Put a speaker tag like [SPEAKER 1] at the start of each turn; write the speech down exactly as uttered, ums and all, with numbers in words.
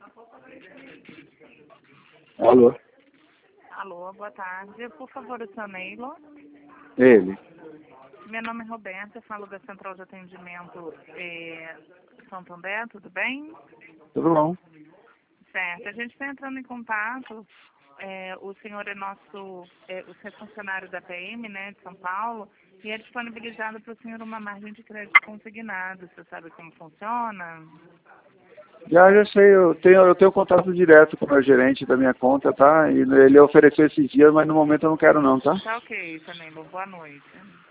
[SPEAKER 1] Alô?
[SPEAKER 2] Alô, boa tarde. Por favor, o seu Neilo.
[SPEAKER 1] Ele.
[SPEAKER 2] Meu nome é Roberta, eu falo da Central de Atendimento eh, Santander, tudo bem?
[SPEAKER 1] Tudo bom?
[SPEAKER 2] Certo, a gente está entrando em contato, eh, o senhor é nosso, eh, o senhor é funcionário da P M, né, de São Paulo, e é disponibilizado para o senhor uma margem de crédito consignado. Você sabe como funciona?
[SPEAKER 1] Já, já sei, eu tenho, eu tenho contato direto com o meu gerente da minha conta, tá? E ele ofereceu esses dias, mas no momento eu não quero não, tá?
[SPEAKER 2] Tá ok, seu Neilo, boa noite.